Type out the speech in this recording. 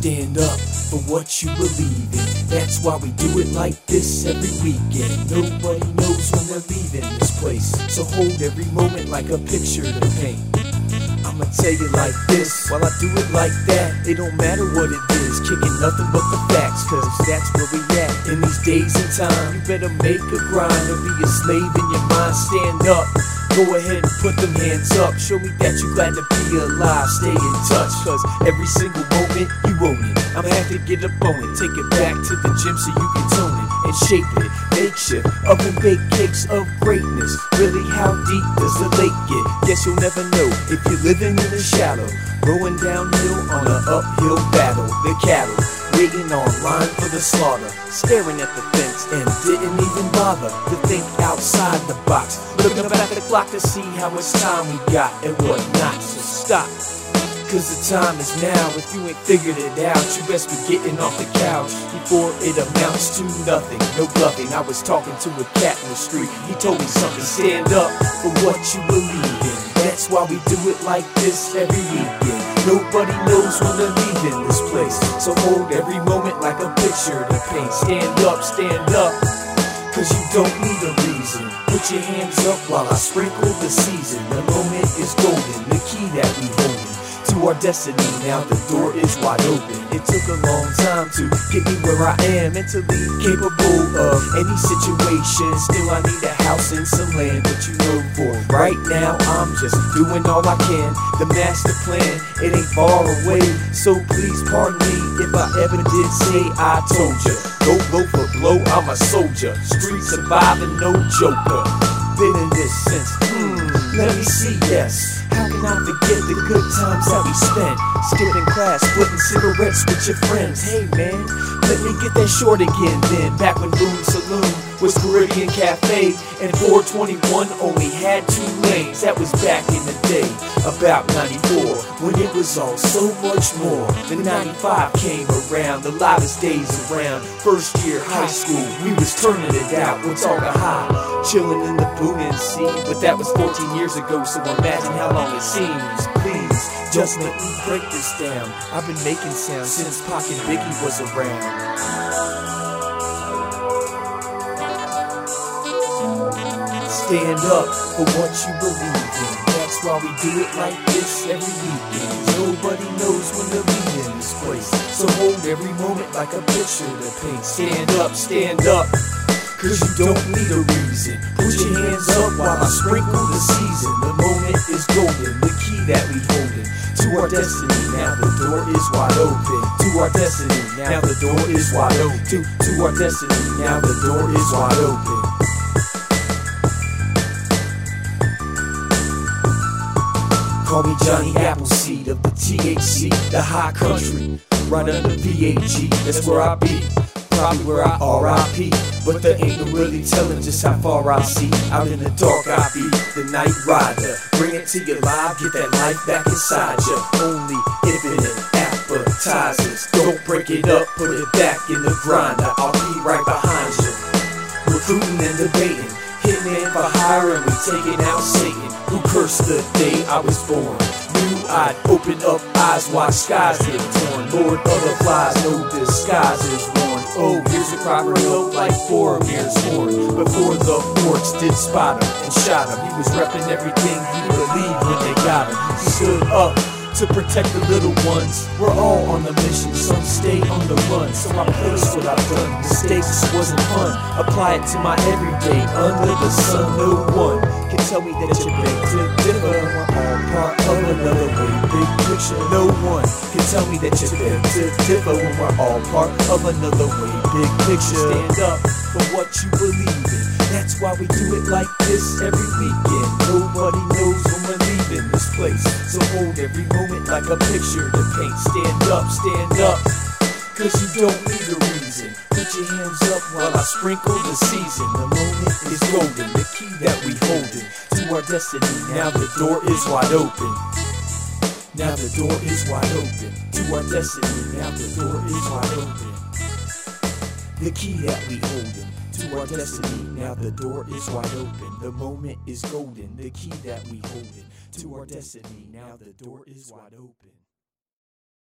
Stand up for what you believe in. That's why we do it like this every weekend. Nobody knows when they're leaving this place, so hold every moment like a picture to paint. I'ma tell you like this, while I do it like that, it don't matter what it is, kicking nothing but the facts, cause that's where we at. In these days and time, you better make a grind or be a slave in your mind. Stand up, go ahead and put them hands up. Show me that you're glad to be alive. Stay in touch, cause every single moment you own it. I'ma have to get up on it, take it back to the gym so you can tone it and shape it. Makeshift, oven baked cakes of greatness. Really, how deep does the lake get? Guess you'll never know if you're living in the shallow, rolling downhill on an uphill battle. The cattle waiting on line for the slaughter, staring at the fence and didn't even bother to think outside the box, looking up at the clock to see how much time we got and what not. So stop, cause the time is now. If you ain't figured it out, you best be getting off the couch before it amounts to nothing. No bluffing, I was talking to a cat in the street. He told me something, stand up for what you believe in. That's why we do it like this every weekend. Nobody knows when they're leaving this place, so hold every moment like a picture to paint. Stand up, cause you don't need a reason. Put your hands up while I sprinkle the season. The moment is golden, the key that we holding to our destiny. Now the door is wide open. It took a long time to get me where I am, mentally capable of any situation. Still I need a house and some land, but you know for right now I'm just doing all I can. The master plan, it ain't far away, so please pardon me if I ever did say I told ya. Go blow for blow, I'm a soldier, street surviving, no joker. Been in this since, let me see, yes. How can I forget the good times that we spent? Skipping class, splitting cigarettes with your friends. Hey man, let me get that short again then. Back when Boom Saloon was Caribbean Cafe and 421 only had 2 lanes. That was back in the day, about 94, when it was all so much more. The 95 came around, the livest days around. First year high school, we was turning it out. We're talking high, chilling in the boot and sea. But that was 14 years ago, so imagine how long it seems. Please, just let me break this down. I've been making sounds since Pac and Biggie was around. Stand up for what you believe in. That's why we do it like this every weekend. Nobody knows when they're leaving this place, so hold every moment like a picture to paint. Stand up, cause you don't need a reason. Put your hands up while I sprinkle the season. The moment is golden, the key that we holding to our destiny. Now the door is wide open. To our destiny, now the door is wide open. To our destiny, now the door is wide open. Call me Johnny Appleseed of the THC, the high country, right under VAG. That's where I be, probably where I RIP. But there ain't no really telling just how far I see. Out in the dark I be the night rider. Bring it to you live, get that life back inside you. Only infinite appetizers. Don't break it up, put it back in the grinder. I'll be right behind you, recruiting and debating. Hitman for hire and we taking out Satan, who cursed the day I was born. Knew I'd open up eyes, watch skies get torn. Lord of the flies, no disguises worn. Oh, here's a cry for help like Boromir's horn. Before the orcs did spot him and shot him, he was repping everything he believed when they got him. He stood up to protect the little ones. We're all on the mission, some stay on the run. So I place what I've done. Mistakes wasn't fun. Apply it to my everyday. Under the sun, no one can tell me that you beg to differ. We're all part of another way. Big picture. No one can tell me that you beg to differ when we're all part of another way. Big picture. Stand up for what you believe in. That's why we do it like this every weekend. Nobody knows when we're leaving this place, so hold every moment like a picture to paint. Stand up, cause you don't need a reason. Put your hands up while I sprinkle the season. The moment is golden, the key that we holding to our destiny. Now the door is wide open. Now the door is wide open to our destiny. Now the door is wide open. The key that we holding to our destiny. Now the door is wide open. The moment is golden. The key that we holding to our destiny. Now the door is wide open.